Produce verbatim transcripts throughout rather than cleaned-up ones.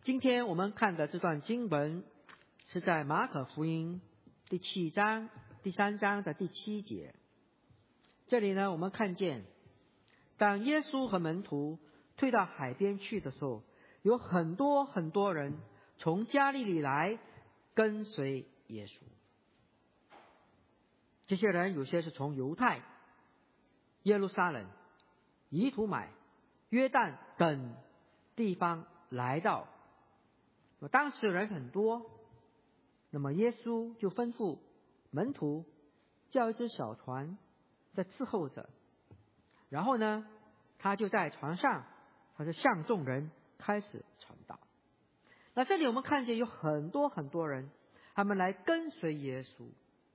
今天我们看的这段经文是在马可福音第七章第三章的第七节。这里呢，我们看见当耶稣和门徒退到海边去的时候，有很多很多人从加利利来跟随耶稣。这些人有些是从犹太、耶路撒冷、以土买、约旦等地方来到。当时人很多，那么耶稣就吩咐门徒叫一只小船在伺候着，然后呢，他就在船上，他就向众人开始传道。那这里我们看见有很多很多人，他们来跟随耶稣。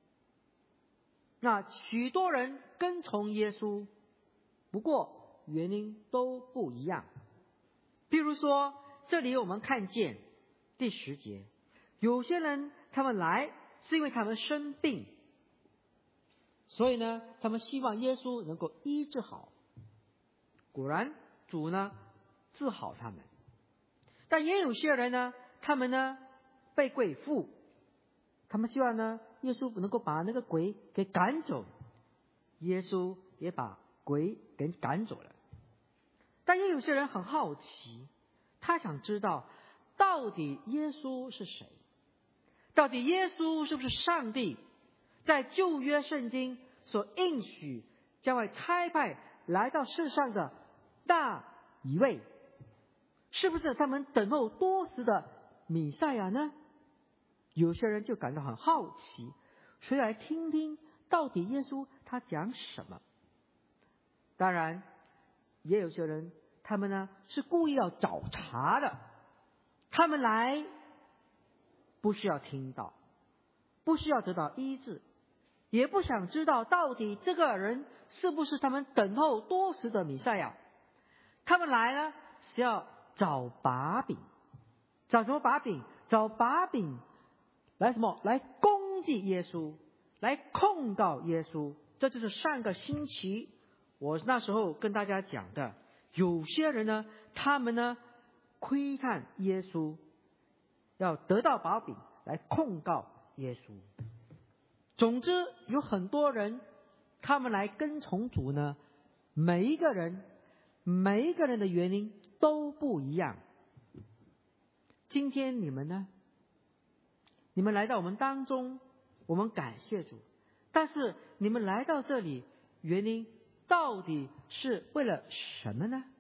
那许多人跟从耶稣，不过原因都不一样。譬如说，这里我们看见第十节，有些人他们来是因为他们生病，所以呢，他们希望耶稣能够医治好。果然，主呢治好他们。但也有些人呢，他们呢被鬼附，他们希望呢耶稣能够把那个鬼给赶走，耶稣也把鬼给赶走了。但也有些人很好奇，他想知道到底耶稣是谁，到底耶稣是不是上帝在旧约圣经所应许将会差派来到世上的那一位，是不是他们等候多时的弥赛亚呢？有些人就感到很好奇，所以来听听到底耶稣他讲什么。当然也有些人他们呢是故意要找茬的，他们来不需要听到，不需要得到医治，也不想知道到底这个人是不是他们等候多时的弥赛亚。他们来呢是要找把柄，找什么把柄？找把柄来什么？来攻击耶稣，来控告耶稣。这就是上个星期我那时候跟大家讲的，有些人呢，他们呢窥探耶稣，要得到把柄来控告耶稣。总之，有很多人他们来跟从主呢，每一个人每一个人的原因都不一样。今天你们呢？你们来到我们当中，我们感谢主，但是你们来到这里，原因到底是为了什么呢？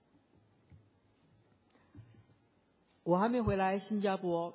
我还没回来新加坡，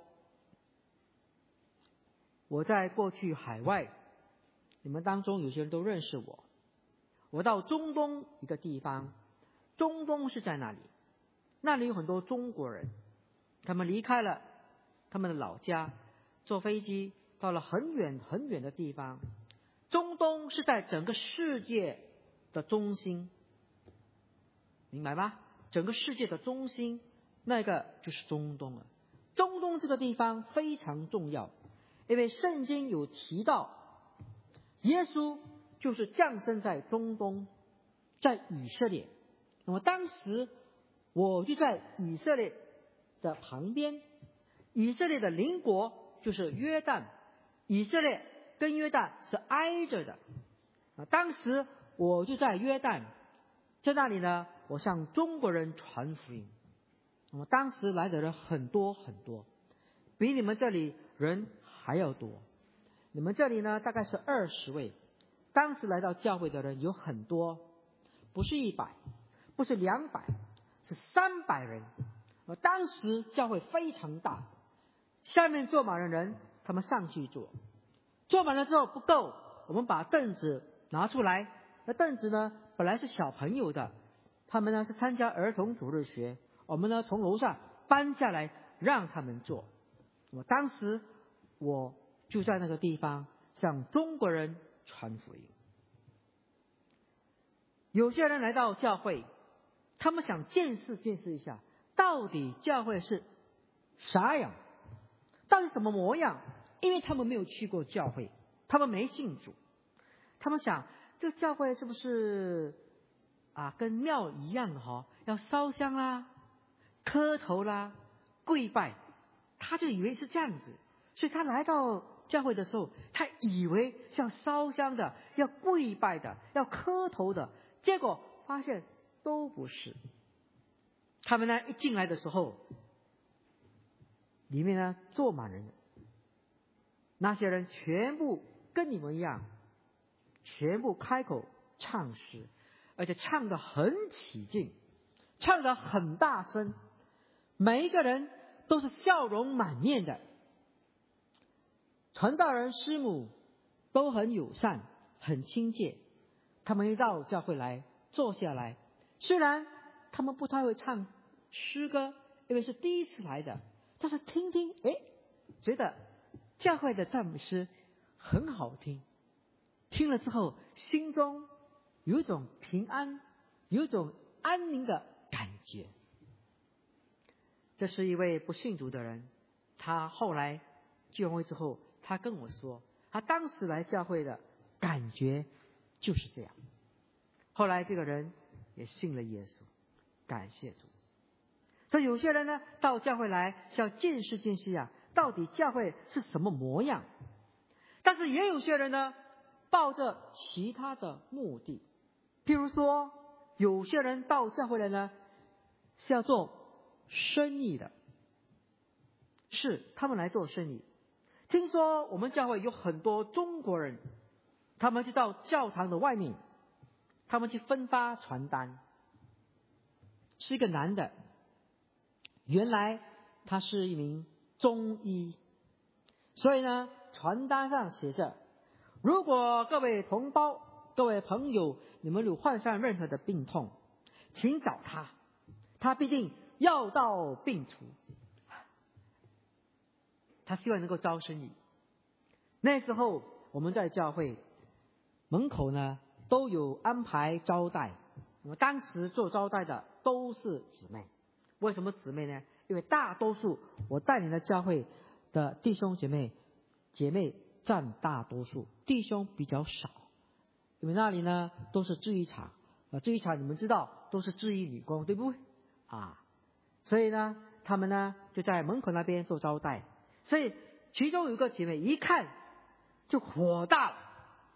我在过去海外，你们当中有些人都认识我。我到中东一个地方，中东是在哪里？那里有很多中国人，他们离开了他们的老家，坐飞机到了很远很远的地方。中东是在整个世界的中心，明白吗？整个世界的中心，那个就是中东了。中东这个地方非常重要，因为圣经有提到，耶稣就是降生在中东，在以色列。那么当时我就在以色列的旁边，以色列的邻国就是约旦，以色列跟约旦是挨着的。当时我就在约旦，在那里呢，我向中国人传福音。那么当时来的人很多很多，比你们这里人还要多。你们这里呢大概是二十位，当时来到教会的人有很多，不是一百，不是两百，是三百人。当时教会非常大，下面坐满了人，他们上去坐，坐满了之后不够，我们把凳子拿出来。那凳子呢本来是小朋友的，他们呢是参加儿童主日学，我们呢从楼上搬下来让他们坐。我当时我就在那个地方向中国人传福音。有些人来到教会，他们想见识见识一下，到底教会是啥样，到底什么模样，因为他们没有去过教会，他们没信主，他们想这个教会是不是啊跟庙一样的哈、哦，要烧香啦、磕头啦、 跪拜，他就以为是这样子，所以他来到教会的时候，他以为是要烧香的，要跪拜的，要磕头的，结果发现都不是。他们呢一进来的时候，里面呢坐满人，那些人全部跟你们一样，全部开口唱诗，而且唱得很起劲，唱得很大声，每一个人都是笑容满面的。传道人师母都很友善，很亲切。他们一到教会来坐下来，虽然他们不太会唱诗歌，因为是第一次来的，但是听听，哎，觉得教会的赞美诗很好听。听了之后，心中有一种平安，有一种安宁的感觉。这是一位不信主的人，他后来聚会之后，他跟我说，他当时来教会的感觉就是这样。后来这个人也信了耶稣，感谢主。所以有些人呢，到教会来是要见识见识啊，到底教会是什么模样。但是也有些人呢，抱着其他的目的，譬如说，有些人到教会来呢，是要做生意的，是他们来做生意。听说我们教会有很多中国人，他们就到教堂的外面，他们去分发传单。是一个男的，原来他是一名中医，所以呢，传单上写着，如果各位同胞、各位朋友，你们有患上任何的病痛，请找他，他必定药到病除。他希望能够招生意。那时候我们在教会门口呢都有安排招待，我们当时做招待的都是姊妹。为什么姊妹呢？因为大多数我带领的教会的弟兄姐妹，姐妹占大多数，弟兄比较少。因为那里呢都是制衣厂，啊，制衣厂你们知道都是制衣女工，对不对？啊，所以呢，他们呢就在门口那边做招待。所以其中有一个姐妹一看就火大了，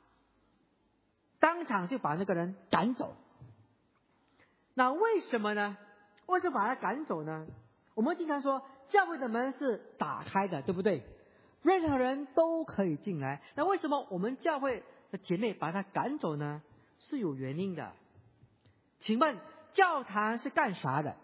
当场就把那个人赶走。那为什么呢？为什么把他赶走呢？我们经常说教会的门是打开的，对不对？任何人都可以进来。那为什么我们教会的姐妹把他赶走呢？是有原因的。请问教堂是干啥的？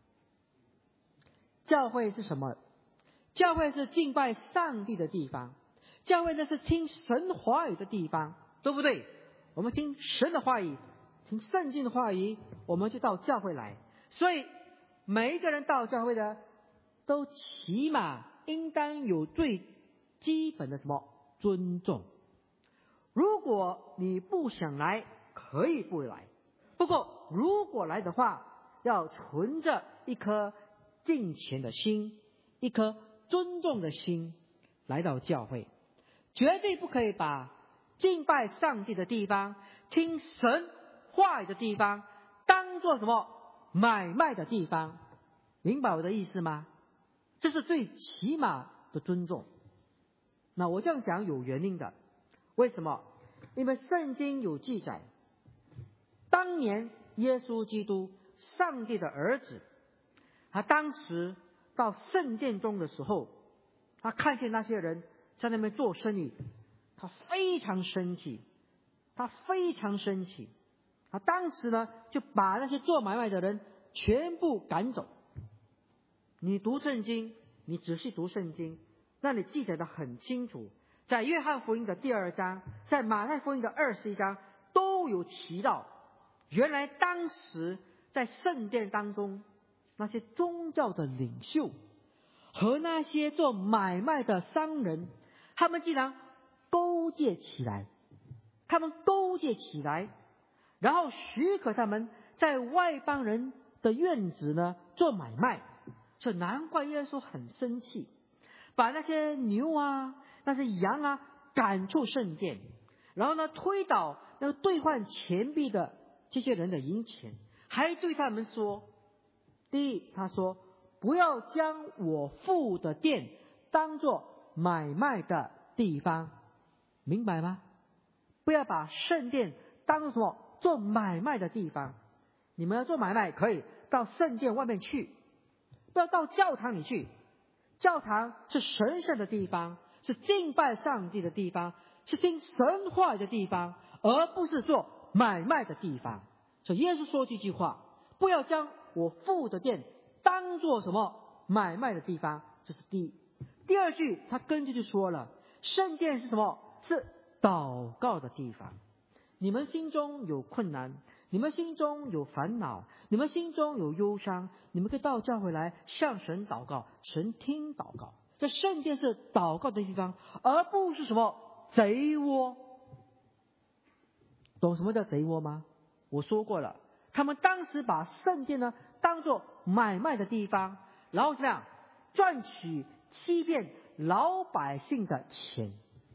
教会是什么？教会是敬拜上帝的地方，教会呢是听神话语的地方，对不对？我们听神的话语，听圣经的话语，我们就到教会来。所以每一个人到教会的，都起码应当有最基本的什么尊重。如果你不想来，可以不来，不过如果来的话，要存着一颗敬虔的心，一颗尊重的心来到教会，绝对不可以把敬拜上帝的地方、听神话语的地方当作什么买卖的地方。明白我的意思吗？这是最起码的尊重。那我这样讲有原因的。为什么？因为圣经有记载，当年耶稣基督上帝的儿子，他当时到圣殿中的时候，他看见那些人在那边做生意，他非常生气，他非常生气。他当时呢就把那些做买卖的人全部赶走。你读圣经，你仔细读圣经，那里记载的很清楚，在约翰福音的第二章，在马太福音的二十一章都有提到，原来当时在圣殿当中，那些宗教的领袖和那些做买卖的商人，他们竟然勾结起来，他们勾结起来，然后许可他们在外邦人的院子呢做买卖。所以难怪耶稣很生气，把那些牛啊、那些羊啊赶出圣殿，然后呢推倒那个兑换钱币的这些人的银钱，还对他们说：第一，他说不要将我父的殿当作买卖的地方，明白吗？不要把圣殿当作什么？做买卖的地方。你们要做买卖，可以到圣殿外面去，不要到教堂里去。教堂是神圣的地方，是敬拜上帝的地方，是听神话的地方，而不是做买卖的地方。所以耶稣说这句话，不要将我父的殿当作什么买卖的地方，这是第一。第二句他跟着就说了，圣殿是什么？是祷告的地方。你们心中有困难，你们心中有烦恼，你们心中有忧伤，你们可以到教会来向神祷告，神听祷告。这圣殿是祷告的地方，而不是什么贼窝。懂什么叫贼窝吗？我说过了，他们当时把圣殿呢当作买卖的地方，然后怎么样赚取欺骗老百姓的钱。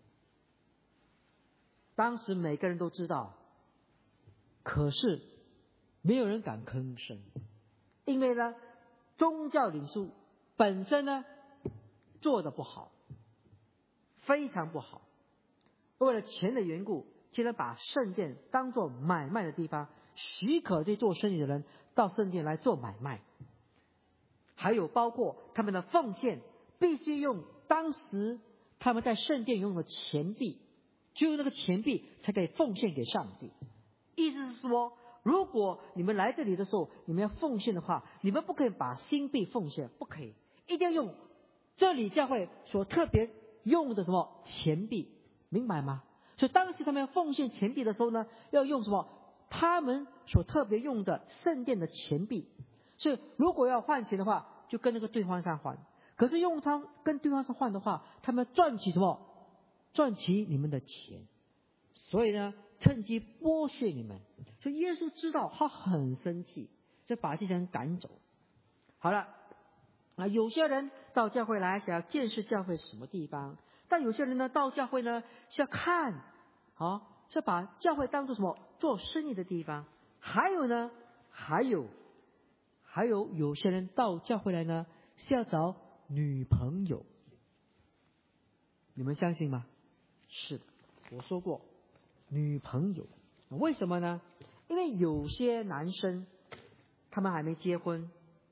当时每个人都知道，可是没有人敢吭声，因为呢宗教领袖本身呢做得不好，非常不好，为了钱的缘故，竟然把圣殿当作买卖的地方，许可这做生意的人到圣殿来做买卖。还有包括他们的奉献必须用当时他们在圣殿用的钱币，只有那个钱币才可以奉献给上帝。意思是说，如果你们来这里的时候你们要奉献的话，你们不可以把新币奉献，不可以，一定要用这里教会所特别用的什么钱币，明白吗？所以当时他们要奉献钱币的时候呢，要用什么他们所特别用的圣殿的钱币。所以如果要换钱的话，就跟那个兑换商换。可是用它跟兑换商换的话，他们赚取什么？赚取你们的钱。所以呢，趁机剥削你们。所以耶稣知道，他很生气，就把这些人赶走。好了，啊，有些人到教会来想要见识教会是什么地方，但有些人呢到教会呢是要看，好，是把教会当作什么做生意的地方。还有呢，还有还有有些人到教会来呢是要找女朋友，你们相信吗？是的，我说过女朋友。为什么呢？因为有些男生他们还没结婚，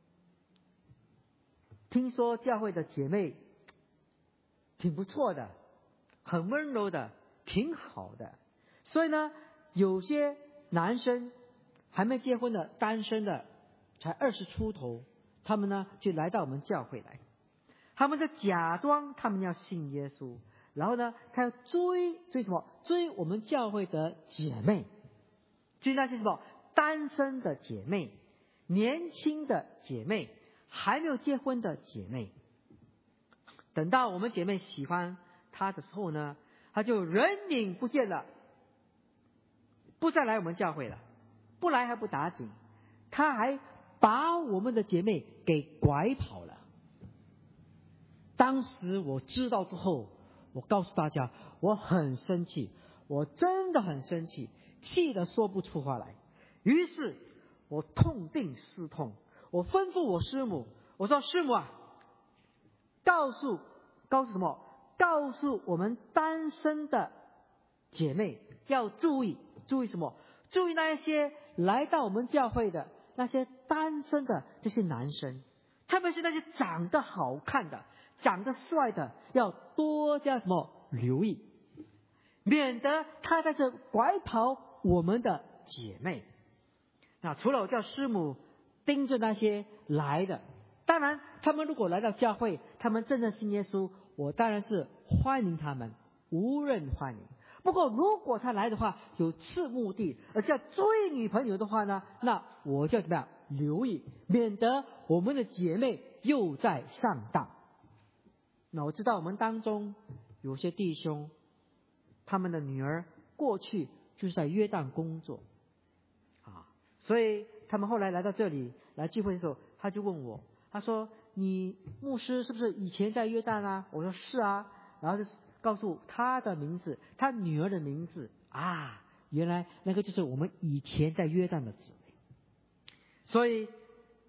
听说教会的姐妹挺不错的，很温柔的，挺好的，所以呢有些男生还没结婚的单身的才二十出头，他们呢就来到我们教会来，他们在假装他们要信耶稣，然后呢他要追追什么？追我们教会的姐妹，追那些什么单身的姐妹，年轻的姐妹，还没有结婚的姐妹。等到我们姐妹喜欢他的时候呢，他就人影不见了，不再来我们教会了，不来还不打紧，他还把我们的姐妹给拐跑了。当时我知道之后，我告诉大家，我很生气，我真的很生气，气得说不出话来。于是我痛定思痛，我吩咐我师母，我说师母啊，告诉告诉什么？告诉我们单身的姐妹要注意，注意什么？注意那一些来到我们教会的那些单身的这些男生，特别是那些长得好看的、长得帅的，要多加什么留意，免得他在这拐跑我们的姐妹。那除了我叫师母盯着那些来的，当然他们如果来到教会，他们真正信耶稣，我当然是欢迎他们，无任欢迎。不过如果他来的话有次目的，而且要追女朋友的话呢，那我就怎么样留意，免得我们的姐妹又在上当。那我知道我们当中有些弟兄，他们的女儿过去就是在约旦工作啊，所以他们后来来到这里来聚会的时候，他就问我，他说你牧师是不是以前在约旦啊？我说是啊，然后就告诉他的名字，他女儿的名字啊，原来那个就是我们以前在约旦的姊妹。所以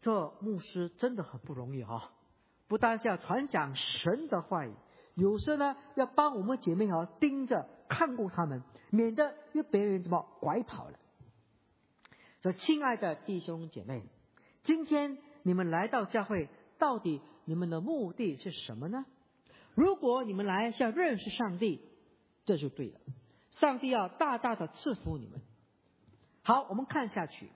这牧师真的很不容易哈，不单是要传讲神的话语，有时呢要帮我们姐妹哈盯着看顾他们，免得又别人怎么拐跑了。所以亲爱的弟兄姐妹，今天你们来到教会，到底你们的目的是什么呢？如果你们来是要认识上帝，这就对了，上帝要大大的赐福你们。好，我们看下去。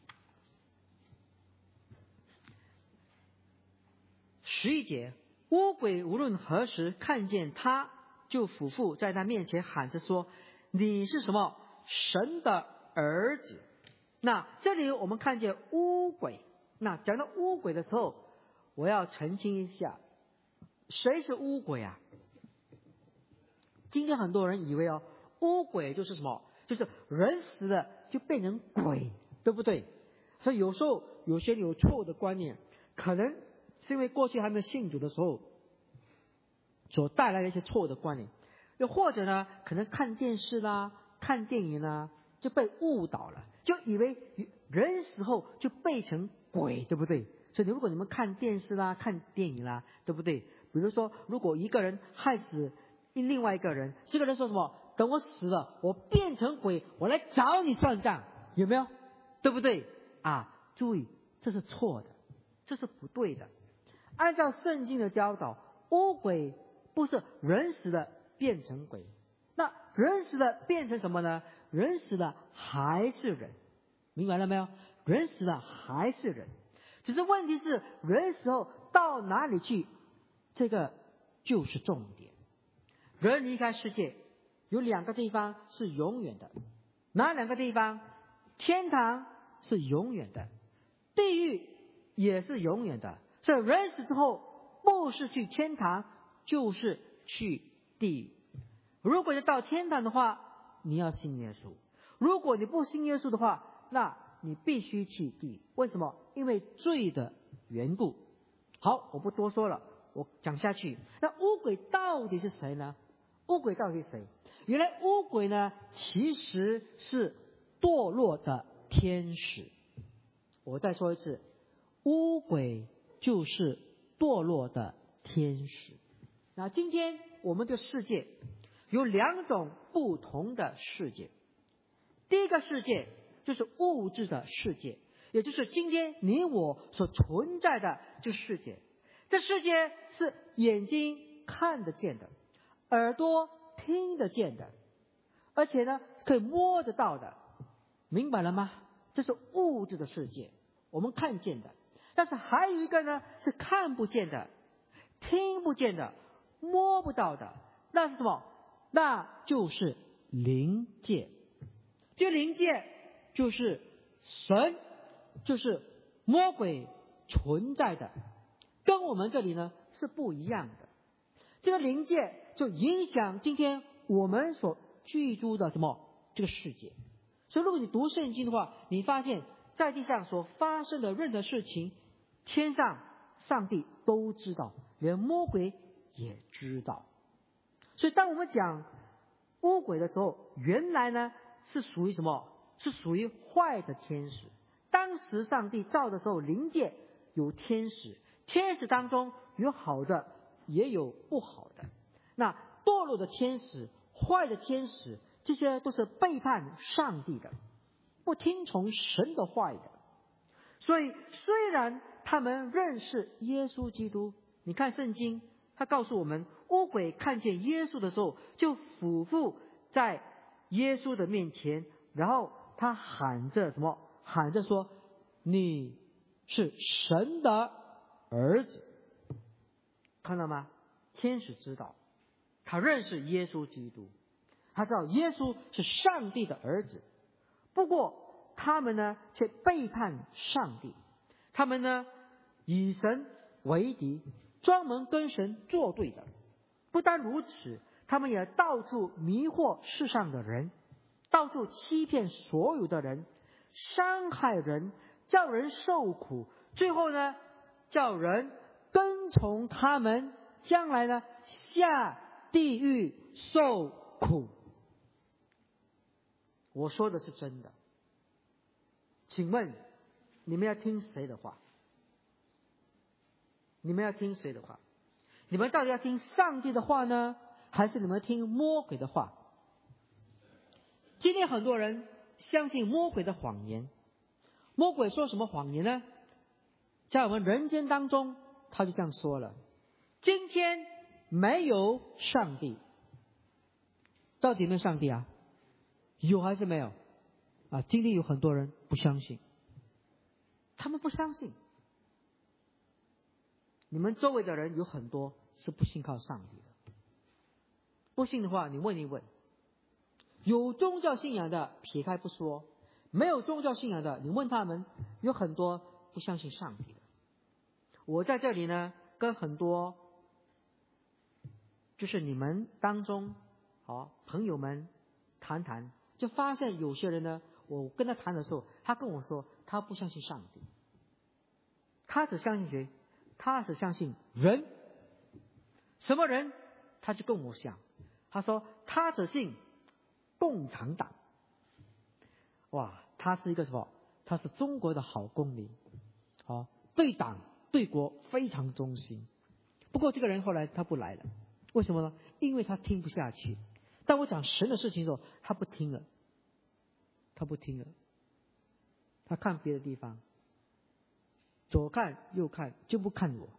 十一节，污鬼无论何时看见他，就俯伏在他面前喊着说：你是什么？神的儿子。那这里我们看见污鬼，那讲到污鬼的时候，我要澄清一下，谁是污鬼啊？今天很多人以为哦，污鬼就是什么？就是人死了就变成鬼，对不对？所以有时候有些有错误的观念，可能是因为过去还没有信主的时候所带来的一些错误的观念，又或者呢，可能看电视啦、看电影啦，就被误导了，就以为人死后就变成鬼，对不对？所以如果你们看电视啦、看电影啦，对不对？比如说，如果一个人害死另外一个人，这个人说什么？等我死了，我变成鬼，我来找你算账，有没有？对不对？啊，注意，这是错的，这是不对的。按照圣经的教导，污鬼不是人死了变成鬼，那人死了变成什么呢？人死了还是人，明白了没有？人死了还是人，只是问题是人死后到哪里去，这个就是重点。人离开世界有两个地方是永远的，哪两个地方？天堂是永远的，地狱也是永远的。所以人死之后不是去天堂就是去地狱。如果要到天堂的话，你要信耶稣；如果你不信耶稣的话，那你必须去地狱。为什么？因为罪的缘故。好，我不多说了，我讲下去。那污鬼到底是谁呢？污鬼到底是谁？原来污鬼呢，其实是堕落的天使。我再说一次，污鬼就是堕落的天使。那今天我们的世界有两种不同的世界。第一个世界就是物质的世界，也就是今天你我所存在的这个世界。这世界是眼睛看得见的，耳朵听得见的，而且呢可以摸得到的，明白了吗？这是物质的世界，我们看见的。但是还有一个呢是看不见的、听不见的、摸不到的，那是什么？那就是灵界。这灵界就是神，就是魔鬼存在的，跟我们这里呢是不一样的。这个灵界就影响今天我们所居住的什么这个世界。所以如果你读圣经的话，你发现在地上所发生的任何事情，天上上帝都知道，连魔鬼也知道。所以当我们讲污鬼的时候，原来呢是属于什么？是属于坏的天使。当时上帝造的时候，灵界有天使，天使当中有好的也有不好的。那堕落的天使、坏的天使，这些都是背叛上帝的，不听从神的话语的。所以虽然他们认识耶稣基督，你看圣经他告诉我们，污鬼看见耶稣的时候就俯伏在耶稣的面前，然后他喊着什么？喊着说你是神的儿子。看到吗？天使知道，他认识耶稣基督，他知道耶稣是上帝的儿子。不过他们呢却背叛上帝，他们呢以神为敌，专门跟神作对的。不单如此，他们也到处迷惑世上的人，到处欺骗所有的人，伤害人，叫人受苦，最后呢叫人跟从他们，将来呢下地狱受苦。我说的是真的，请问你们要听谁的话？ 你们要听谁的话？你们到底要听上帝的话呢，还是你们听魔鬼的话？今天很多人相信魔鬼的谎言。魔鬼说什么谎言呢？在我们人间当中，他就这样说了：今天没有上帝。到底有没有上帝啊？有还是没有啊？今天有很多人不相信，他们不相信。你们周围的人有很多是不信靠上帝的。不信的话，你问一问。有宗教信仰的撇开不说，没有宗教信仰的，你问他们，有很多不相信上帝的。我在这里呢，跟很多就是你们当中好朋友们谈谈，就发现有些人呢，我跟他谈的时候，他跟我说他不相信上帝，他只相信谁？他只相信人。什么人？他就跟我讲，他说他只信共产党。哇，他是一个什么？他是中国的好公民，好，对党对国非常忠心。不过这个人后来他不来了，为什么呢？因为他听不下去。当我讲神的事情的时候，他不听了，他不听了，他看别的地方，左看右看，就不看我。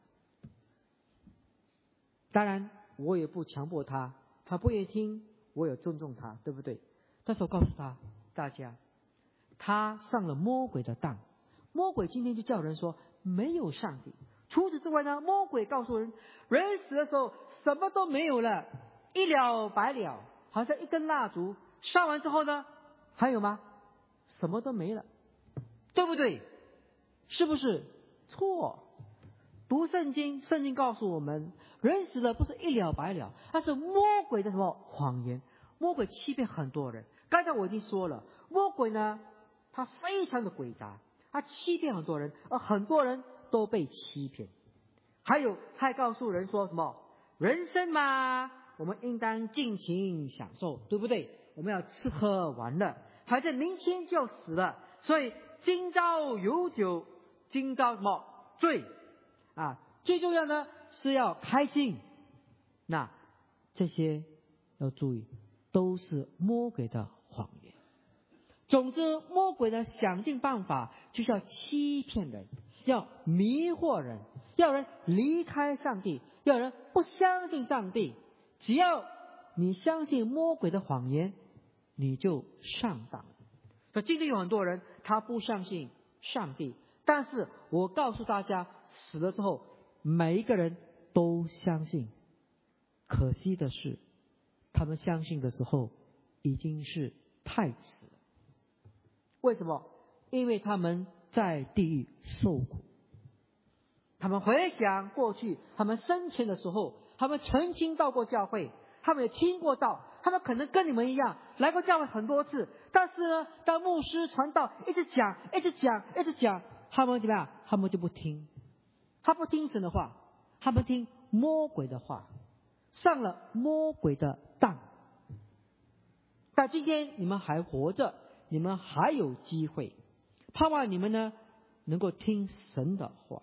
当然我也不强迫他，他不愿意听，我也尊重他，对不对？但是我告诉他大家，他上了魔鬼的当。魔鬼今天就叫人说没有上帝。除此之外呢，魔鬼告诉人，人死的时候什么都没有了，一了百了，好像一根蜡烛烧完之后呢，还有吗？什么都没了，对不对？是不是？错。读圣经，圣经告诉我们，人死了不是一了百了，那是魔鬼的什么谎言？魔鬼欺骗很多人。刚才我已经说了，魔鬼呢，他非常的诡诈，他欺骗很多人，而很多人都被欺骗。还有，他还告诉人说什么？人生嘛，我们应当尽情享受，对不对？我们要吃喝玩乐，反正明天就要死了，所以今朝有酒今朝什么醉啊？最重要呢是要开心。那这些要注意，都是魔鬼的谎言。总之，魔鬼呢想尽办法就是要欺骗人，要迷惑人，要人离开上帝，要人不相信上帝。只要你相信魔鬼的谎言，你就上当。所以今天有很多人他不相信上帝，但是我告诉大家，死了之后每一个人都相信。可惜的是，他们相信的时候已经是太迟了。为什么？因为他们在地狱受苦。他们回想过去，他们生前的时候，他们曾经到过教会，他们也听过道，他们可能跟你们一样来过教会很多次，但是呢，当牧师传道一直讲一直讲一直讲，他们怎么样？他们就不听。他不听神的话，他们听魔鬼的话，上了魔鬼的当。但今天你们还活着，你们还有机会，盼望你们呢能够听神的话。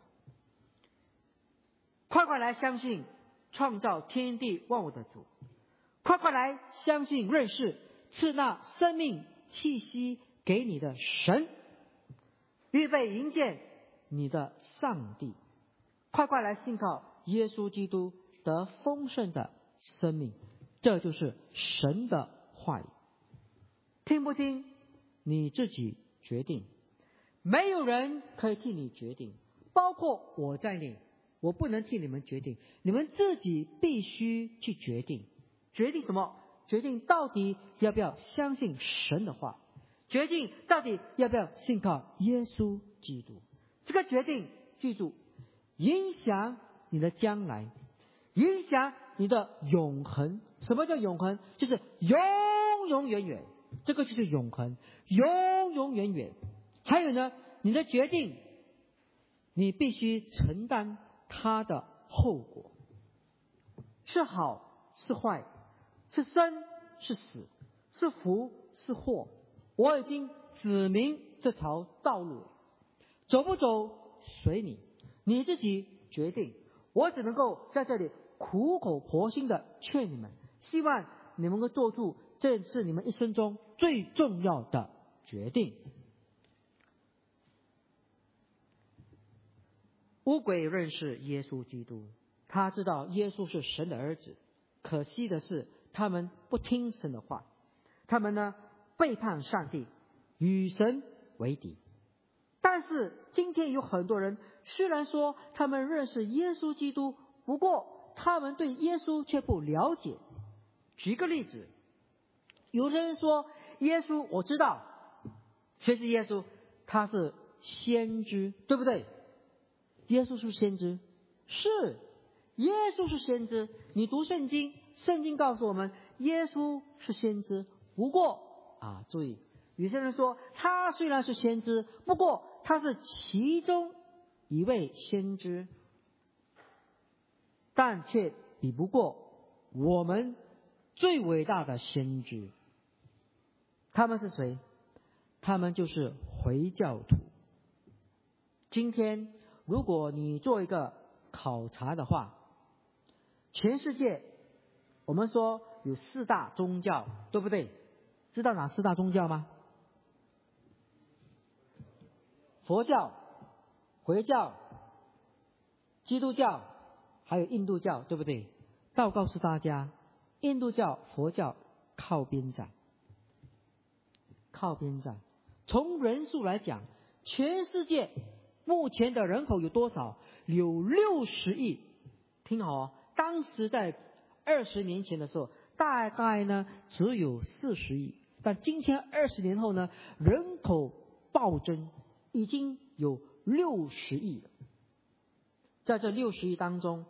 快快来相信创造天地万物的主，快快来相信认识赐那生命气息给你的神，预备迎接你的上帝。快快来信靠耶稣基督得丰盛的生命，这就是神的话语。听不听你自己决定，没有人可以替你决定，包括我在内，我不能替你们决定，你们自己必须去决定。决定什么？决定到底要不要相信神的话，决定到底要不要信靠耶稣基督。这个决定，记住，影响你的将来，影响你的永恒。什么叫永恒？就是永永远远，这个就是永恒，永永远远。还有呢，你的决定，你必须承担它的后果，是好是坏，是生是死，是福是祸。我已经指明这条道路，走不走随你，你自己决定。 我只能够在这里苦口婆心的劝你们，希望你们能够做出这是你们一生中最重要的决定。乌鬼认识耶稣基督，他知道耶稣是神的儿子，可惜的是他们不听神的话，他们呢背叛上帝，与神为敌。但是今天有很多人虽然说他们认识耶稣基督，不过他们对耶稣却不了解。举个例子，有人说耶稣我知道，谁是耶稣？他是先知，对不对？耶稣是先知，是耶稣是先知。你读圣经，圣经告诉我们耶稣是先知。不过啊，注意，有些人说他虽然是先知，不过他是其中一位先知，但却比不过我们最伟大的先知。他们是谁？他们就是回教徒。今天如果你做一个考察的话，全世界我们说有四大宗教，对不对？知道哪四大宗教吗？佛教、回教、基督教还有印度教，对不对？但我告诉大家，印度教、佛教靠边站，靠边站。从人数来讲，全世界目前的人口有多少？有六十亿。听好哦，当时在二十年前的时候，大概呢只有四十亿，但今天二十年后呢，人口暴增，已经有六十亿了。在这六十亿当中，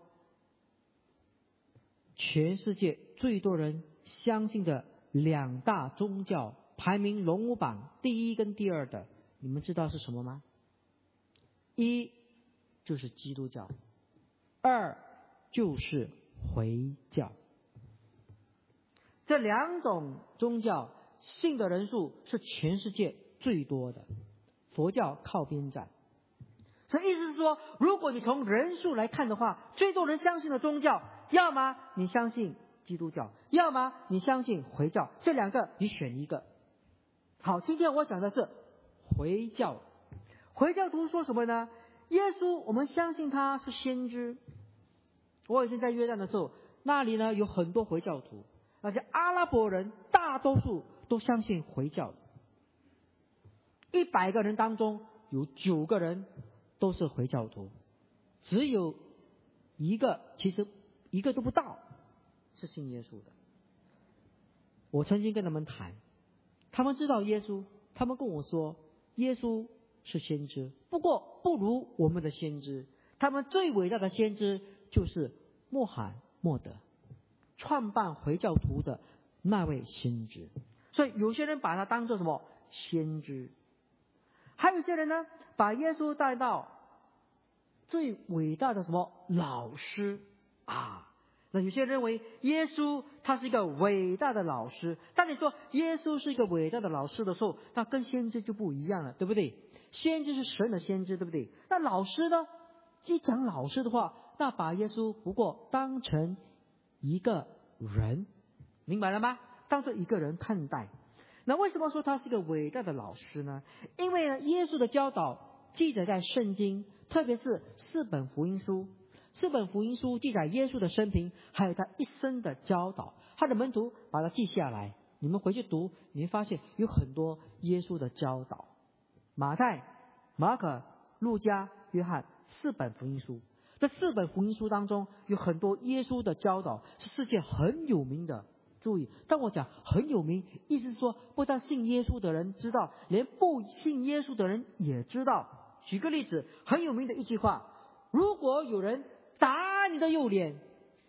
全世界最多人相信的两大宗教，排名龙虎榜第一跟第二的，你们知道是什么吗？一就是基督教，二就是回教。这两种宗教信的人数是全世界最多的，佛教靠边站。所以意思是说，如果你从人数来看的话，最多人相信的宗教，要么你相信基督教，要么你相信回教，这两个你选一个。好，今天我讲的是回教。回教徒说什么呢？耶稣我们相信他是先知。我以前在约旦的时候，那里呢有很多回教徒，而且阿拉伯人大多数都相信回教的。一百个人当中有九个人都是回教徒，只有一个，其实一个都不到是信耶稣的。我曾经跟他们谈，他们知道耶稣，他们跟我说耶稣是先知，不过不如我们的先知。他们最伟大的先知就是穆罕默德，创办回教徒的那位先知。所以有些人把他当作什么先知，还有一些人呢把耶稣带到最伟大的什么老师啊。那有些人认为耶稣他是一个伟大的老师，当你说耶稣是一个伟大的老师的时候，那跟先知就不一样了，对不对？先知是神的先知，对不对？那老师呢，一讲老师的话，那把耶稣不过当成一个人，明白了吗？当作一个人看待。那为什么说他是一个伟大的老师呢？因为呢，耶稣的教导记载在圣经，特别是四本福音书。四本福音书记载耶稣的生平，还有他一生的教导，他的门徒把它记下来。你们回去读，你会发现有很多耶稣的教导。马太、马可、路加、约翰，四本福音书。这四本福音书当中有很多耶稣的教导，是世界很有名的。注意，当我讲很有名，意思是说不但信耶稣的人知道，连不信耶稣的人也知道。举个例子，很有名的一句话：如果有人打你的右脸，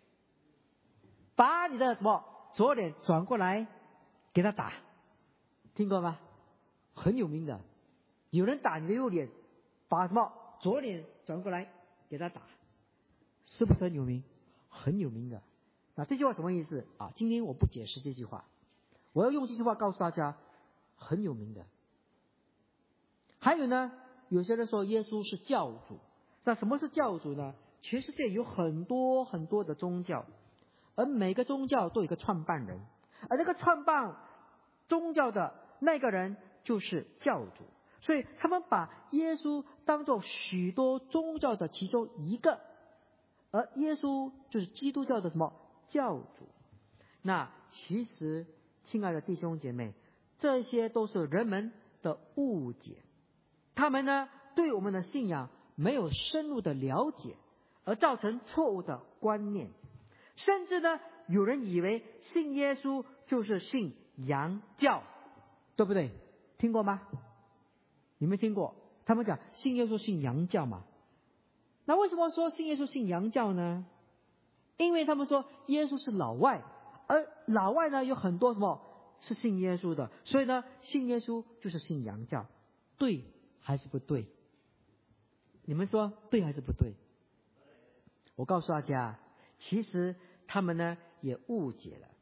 把你的什么左脸转过来给他打，听过吗？很有名的，有人打你的右脸，把什么左脸转过来给他打，是不是很有名？很有名的。那这句话什么意思啊？今天我不解释这句话，我要用这句话告诉大家，很有名的。还有呢，有些人说耶稣是教主。那什么是教主呢？ 全世界有很多很多的宗教，而每个宗教都有一个创办人，而那个创办宗教的那个人就是教主，所以他们把耶稣当作许多宗教的其中一个，而耶稣就是基督教的什么教主。那其实亲爱的弟兄姐妹，这些都是人们的误解，他们呢对我们的信仰没有深入的了解，而造成错误的观念。甚至呢有人以为信耶稣就是信洋教，对不对？听过吗？你没听过？他们讲信耶稣信洋教嘛。那为什么说信耶稣信洋教呢？因为他们说耶稣是老外，而老外呢有很多什么是信耶稣的，所以呢信耶稣就是信洋教。对还是不对？你们说对还是不对？我告诉大家，其实他们呢也误解了。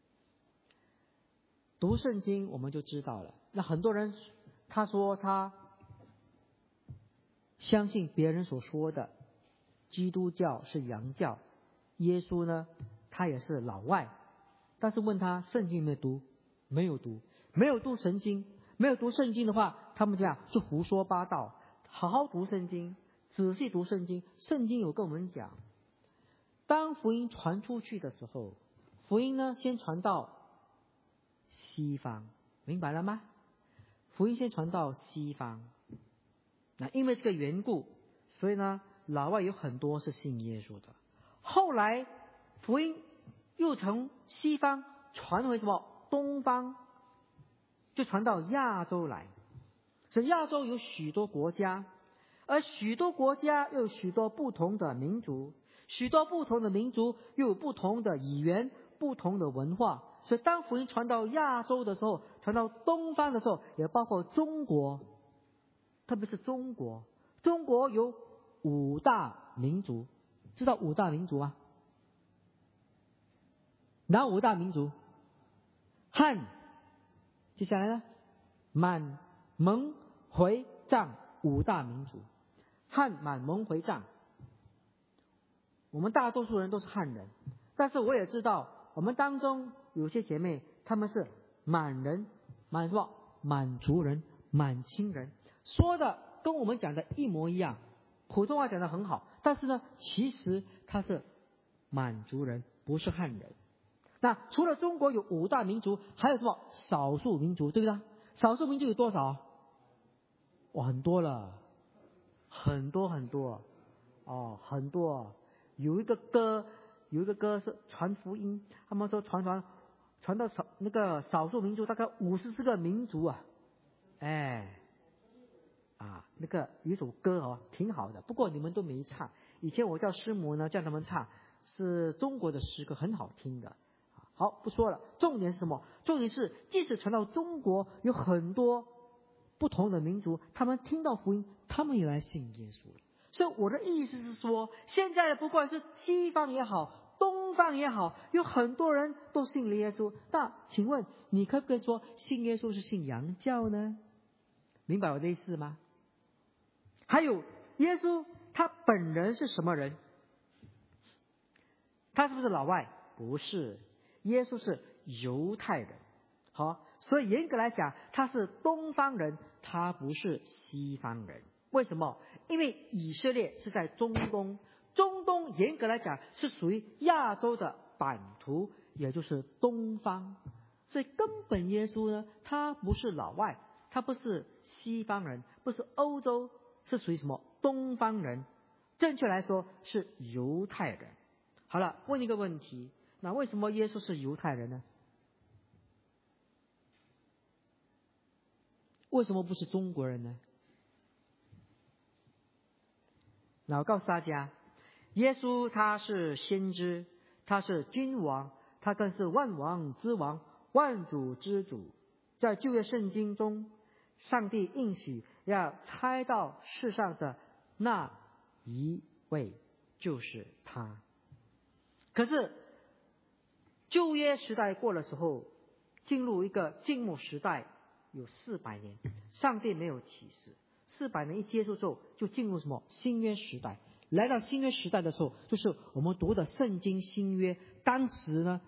读圣经我们就知道了，那很多人他说他相信别人所说的基督教是洋教，耶稣呢他也是老外，但是问他圣经有没有读？没有读，没有读圣经，没有读圣经的话，他们这样就胡说八道。好好读圣经，仔细读圣经，圣经有跟我们讲，当福音传出去的时候，福音呢先传到西方，明白了吗？福音先传到西方，那因为这个缘故，所以呢老外有很多是信耶稣的。后来福音又从西方传回什么东方，就传到亚洲来。所以亚洲有许多国家，而许多国家又有许多不同的民族，许多不同的民族又有不同的语言，不同的文化。所以当福音传到亚洲的时候，传到东方的时候，也包括中国，特别是中国。中国有五大民族，知道五大民族吗？哪五大民族？汉，接下来呢？满、蒙、回、藏五大民族。汉、满、蒙、回、藏，我们大多数人都是汉人，但是我也知道我们当中有些姐妹他们是满人，满什么？满族人、满清人，说的跟我们讲的一模一样，普通话讲得很好，但是呢其实他是满族人，不是汉人。那除了中国有五大民族，还有什么少数民族，对不对？少数民族有多少？哇，很多了，很多很多哦，很多。有一个歌，有一个歌是传福音，他们说传传传到少那个少数民族大概五十四个民族啊，哎，啊，那个有一首歌哦，挺好的，不过你们都没唱。以前我叫师母呢，叫他们唱，是中国的诗歌，很好听的。好，不说了，重点是什么？重点是即使传到中国，有很多不同的民族，他们听到福音，他们也来信耶稣了。所以我的意思是说，现在不管是西方也好，东方也好，有很多人都信了耶稣。那请问你可不可以说信耶稣是信洋教呢？明白我的意思吗？还有耶稣他本人是什么人？他是不是老外？不是，耶稣是犹太人。好，所以严格来讲他是东方人，他不是西方人。为什么？因为以色列是在中东，中东严格来讲是属于亚洲的版图，也就是东方。所以根本耶稣呢，他不是老外，他不是西方人，不是欧洲，是属于什么？东方人。正确来说是犹太人。好了，问一个问题，那为什么耶稣是犹太人呢？为什么不是中国人呢？那我告诉大家，耶稣他是先知，他是君王，他更是万王之王，万主之主。在旧约圣经中，上帝应许要差到世上的那一位就是他。可是旧约时代过的时候，进入一个静默时代，有四百年，上帝没有启示。四百年一结束之后，就进入什么新约时代。 来到新约时代的时候，就是我们读的圣经新约，当时呢，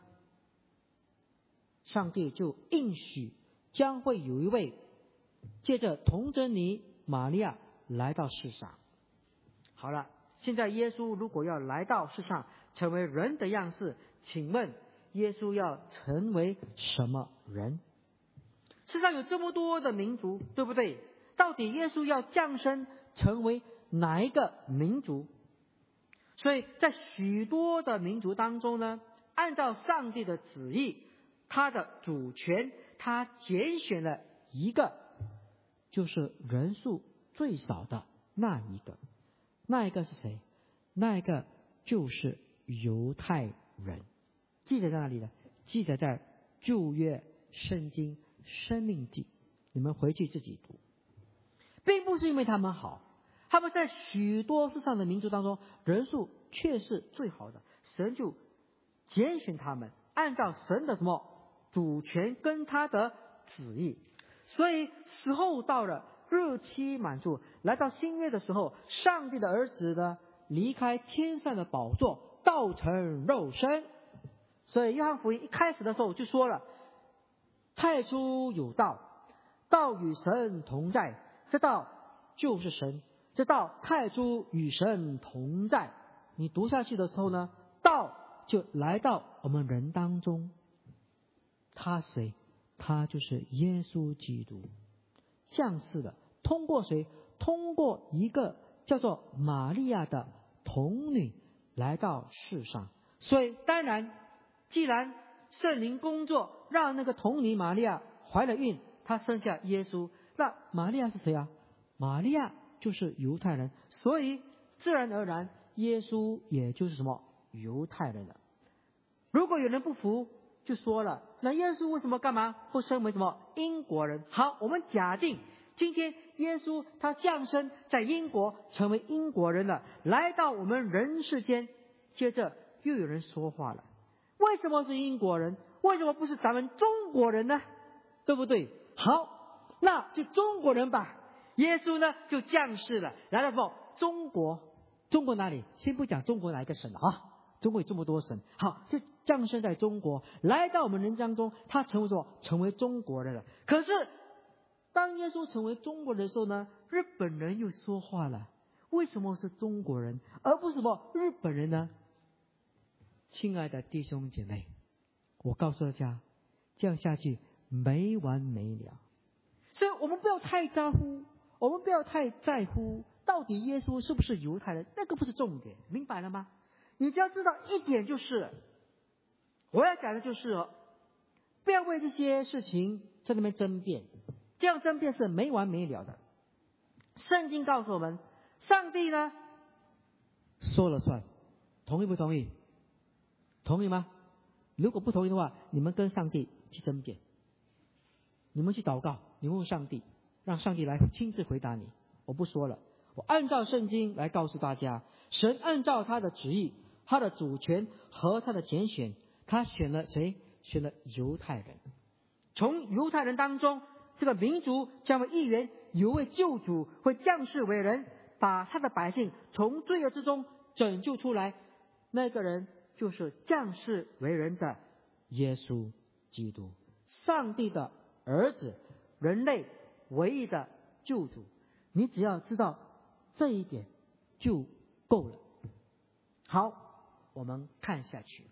上帝就应许将会有一位借着童贞女玛利亚来到世上。好了，现在耶稣如果要来到世上成为人的样式，请问耶稣要成为什么人？世上有这么多的民族，对不对？到底耶稣要降生成为哪一个民族？所以在许多的民族当中呢，按照上帝的旨意，他的主权，他拣选了一个，就是人数最少的那一个。那一个是谁？那一个就是犹太人。记载在哪里呢？记载在旧约圣经申命记，你们回去自己读。并不是因为他们好，他们在许多世上的民族当中人数却是最好的，神就拣选他们，按照神的什么主权跟他的旨意。所以时候到了，日期满足，来到新约的时候，上帝的儿子呢离开天上的宝座，道成肉身。所以约翰福音一开始的时候就说了，太初有道，道与神同在，这道就是神，这道太初与神同在。你读下去的时候呢，道就来到我们人当中。他谁？他就是耶稣基督降世的。通过谁？通过一个叫做玛利亚的童女来到世上。所以当然，既然圣灵工作让那个童女玛利亚怀了孕，她生下耶稣，那玛利亚是谁啊？玛利亚就是犹太人，所以自然而然耶稣也就是什么犹太人了。如果有人不服，就说了，那耶稣为什么干嘛不身为什么英国人？好，我们假定今天耶稣他降生在英国，成为英国人了，来到我们人世间。接着又有人说话了，为什么是英国人？为什么不是咱们中国人呢？对不对？好，那就中国人吧。耶稣呢就降世了，来到什么中国？中国哪里？先不讲中国哪一个省啊，中国有这么多省。好，就降生在中国，来到我们人当中，他成为什么？成为中国人了。可是当耶稣成为中国人的时候呢，日本人又说话了，为什么是中国人而不是什么日本人呢？亲爱的弟兄姐妹，我告诉大家，这样下去没完没了。所以我们不要太在乎，我们不要太在乎到底耶稣是不是犹太人，那个不是重点，明白了吗？你只要知道一点就是，我要讲的就是不要为这些事情在那边争辩，这样争辩是没完没了的。圣经告诉我们，上帝呢说了算，同意不同意？同意吗？如果不同意的话，你们跟上帝去争辩，你们去祷告，你问上帝，让上帝来亲自回答你。我不说了，我按照圣经来告诉大家，神按照他的旨意，他的主权和他的拣选，他选了谁？选了犹太人。从犹太人当中，这个民族将为一员，有位救主会降世为人，把他的百姓从罪恶之中拯救出来。那个人就是降世为人的耶稣基督，上帝的儿子，人类唯一的救主。你只要知道这一点就够了。好，我们看下去。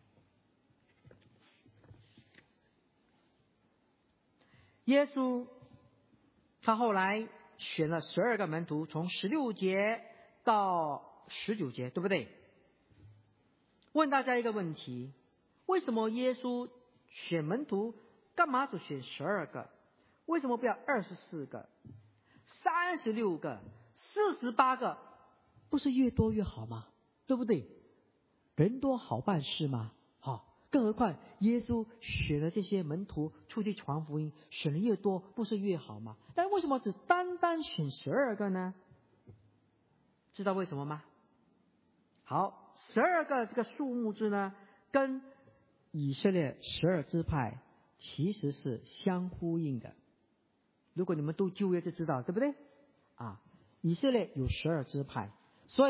耶稣他后来选了十二个门徒，从十六节到十九节，对不对？问大家一个问题，为什么耶稣选门徒干嘛只选十二个？为什么不要二十四个、三十六个、四十八个？不是越多越好吗？对不对？人多好办事吗？好，更何况耶稣选了这些门徒出去传福音，选的越多不是越好吗？但为什么只单单选十二个呢？知道为什么吗？好，十二个这个数目字呢，跟以色列十二支派其实是相呼应的。如果你们读旧约就知道，对不对？啊，以色列有十二支派，所以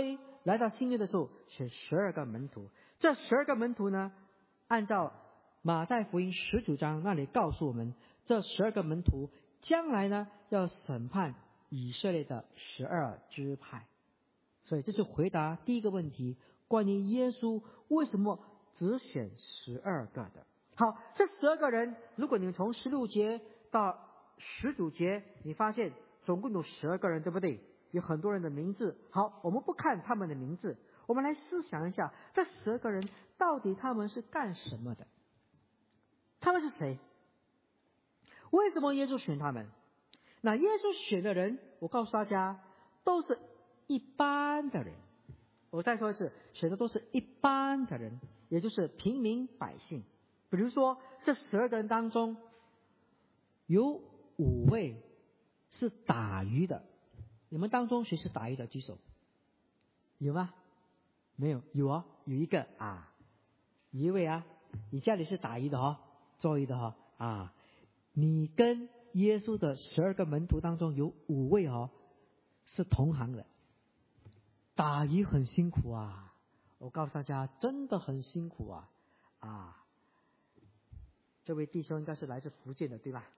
来到新约的时候选十二个门徒。这十二个门徒呢，按照马太福音十九章那里告诉我们，这十二个门徒将来呢要审判以色列的十二支派。所以这是回答第一个问题，关于耶稣为什么只选十二个的。好，这十二个人，如果你们从十六节到十九节，你发现总共有十二个人，对不对？有很多人的名字。好，我们不看他们的名字，我们来思想一下，这十二个人到底他们是干什么的？他们是谁？为什么耶稣选他们？那耶稣选的人，我告诉大家，都是一般的人。我再说一次，选的都是一般的人，也就是平民百姓。比如说，这十二个人当中，有五位是打鱼的。你们当中谁是打鱼的？举手。有吗？没有？有哦，有一个啊，一位啊，你家里是打鱼的哈、哦，做鱼的哈、哦、啊。你跟耶稣的十二个门徒当中有五位哦，是同行的。打鱼很辛苦啊，我告诉大家，真的很辛苦啊啊！这位弟兄应该是来自福建的，对吧？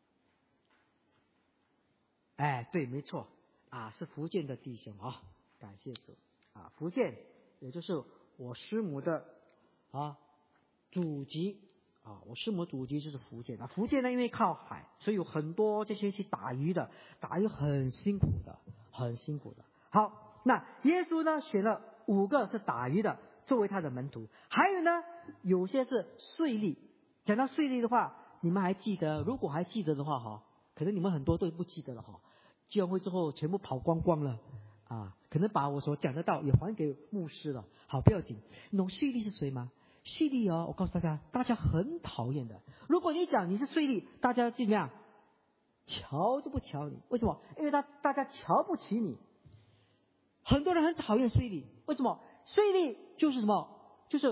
哎，对，没错啊，是福建的弟兄啊、哦，感谢主啊！福建也就是我师母的啊祖籍啊，我师母祖籍就是福建啊。福建呢，因为靠海，所以有很多这些去打鱼的，打鱼很辛苦的，很辛苦的。好。那耶稣呢选了五个是打鱼的作为他的门徒，还有呢有些是税吏。讲到税吏的话，你们还记得？如果还记得的话哈，可能你们很多都不记得了哈。聚完会之后全部跑光光了啊，可能把我所讲的道也还给牧师了。好，不要紧。你懂税吏是谁吗？税吏哦，我告诉大家，大家很讨厌的。如果你讲你是税吏，大家就怎么样？瞧都不瞧你。为什么？因为他大家瞧不起你。很多人很讨厌税吏，为什么？税吏就是什么？就是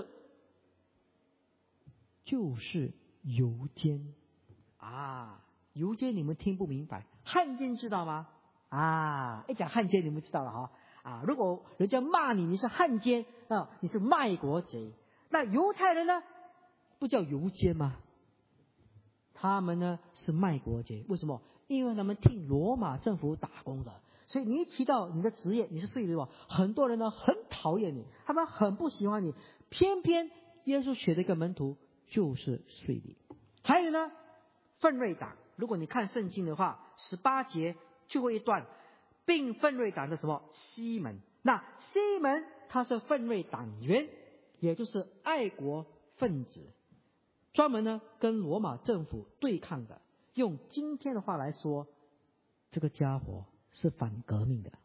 就是游监啊！游监你们听不明白，汉奸知道吗？啊，一讲汉奸你们知道了哈啊！如果人家骂你你是汉奸啊，你是卖国贼，那犹太人呢，不叫游监吗？他们呢是卖国贼，为什么？因为他们替罗马政府打工的。所以你一提到你的职业，你是税吏，很多人呢很讨厌你，他们很不喜欢你。偏偏耶稣选的一个门徒就是税吏。还有呢，奋锐党。如果你看圣经的话，十八节最后一段，并奋锐党的什么西门。那西门他是奋锐党员，也就是爱国分子，专门呢跟罗马政府对抗的。用今天的话来说，这个家伙是反革命的。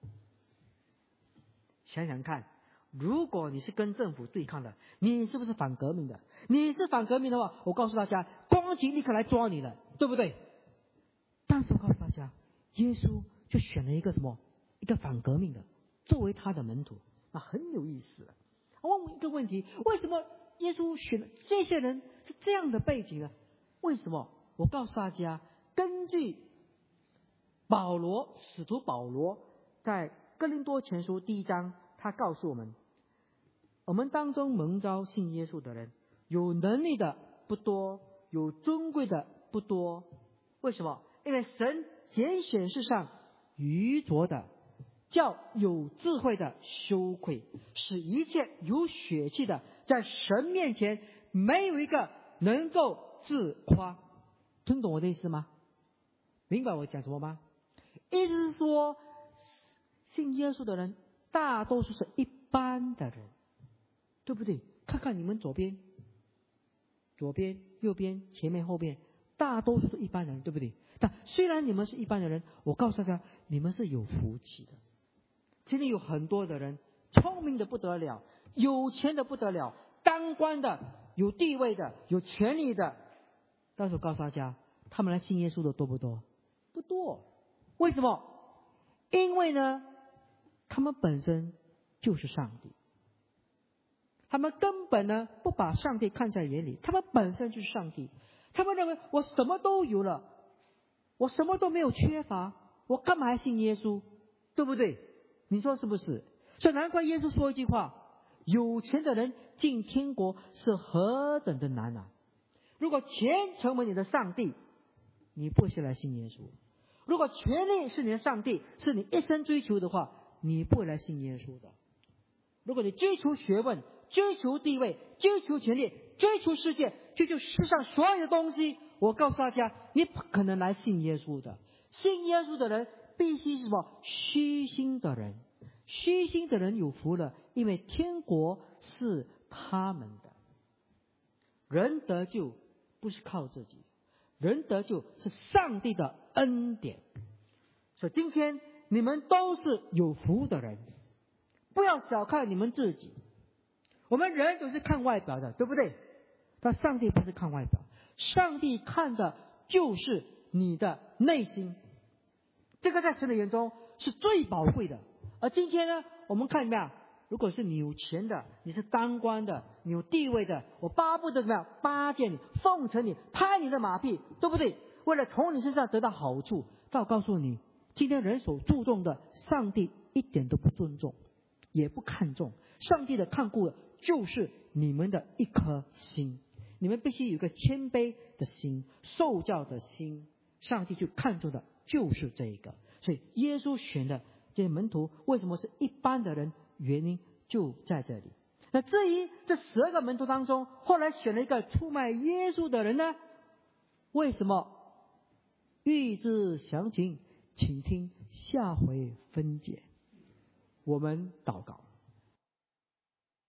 想想看，如果你是跟政府对抗的，你是不是反革命的？你是反革命的话，我告诉大家，公安局立刻来抓你了，对不对？但是我告诉大家，耶稣就选了一个什么？一个反革命的作为他的门徒，那很有意思了。我问一个问题，为什么耶稣选的这些人是这样的背景呢？为什么？我告诉大家，根据保罗，使徒保罗在哥林多前书第一章，他告诉我们，我们当中蒙召信耶稣的人，有能力的不多，有尊贵的不多。为什么？因为神拣选世上愚拙的，叫有智慧的羞愧，使一切有血气的，在神面前没有一个能够自夸。听懂我的意思吗？明白我讲什么吗？意思是说，信耶稣的人大多数是一般的人，对不对？看看你们左边、左边、右边、前面、后边，大多数是一般人，对不对？但虽然你们是一般的人，我告诉大家，你们是有福气的。今天有很多的人，聪明的不得了，有钱的不得了，当官的、有地位的、有权利的，但是我告诉大家，他们来信耶稣的多不多？不多。为什么？因为呢，他们本身就是上帝，他们根本呢不把上帝看在眼里，他们本身就是上帝，他们认为我什么都有了，我什么都没有缺乏，我干嘛还信耶稣？对不对？你说是不是？ 所以难怪耶稣说一句话：有钱的人进天国是何等的难啊！如果钱成为你的上帝，你不会来信耶稣；如果权力是你的上帝，是你一生追求的话，你不会来信耶稣的。如果你追求学问、追求地位、追求权力、追求世界、追求世上所有的东西，我告诉大家，你不可能来信耶稣的。信耶稣的人必须是什么？虚心的人。虚心的人有福了，因为天国是他们的。人得救不是靠自己，人得救是上帝的恩典。所以今天你们都是有福的人，不要小看你们自己。我们人都是看外表的，对不对？但上帝不是看外表，上帝看的就是你的内心。这个在神的眼中是最宝贵的。而今天呢，我们看怎么样？如果是你有钱的，你是当官的，你有地位的，我巴不得怎么样？巴结你，奉承你，拍你的马屁，对不对？为了从你身上得到好处。但我告诉你，今天人所注重的，上帝一点都不尊重，也不看重。上帝的看顾的就是你们的一颗心，你们必须有一个谦卑的心，受教的心。上帝就看重的就是这一个。所以耶稣选的这些门徒为什么是一般的人？原因就在这里。那至于这十二个门徒当中，后来选了一个出卖耶稣的人呢？为什么？欲知详情，请听下回分解。我们祷告。